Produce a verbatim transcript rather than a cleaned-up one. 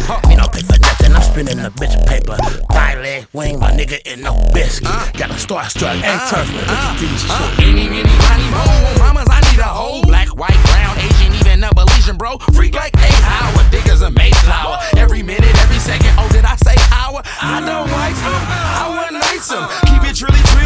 Me don't pay for nothing, I'm spending the bitch paper. Thigh leg wing, my nigga in no biscuit. Got a starstruck and turf with these shit. Any, many, money, mo. Mamas, I need a whole black, white, brown, Asian, even a Belizean, bro. Freak like a Howard, diggers a Mayflower. Every minute, every second, oh, did I say hour? I don't like them, I wouldn't nice them. Keep it truly, truly.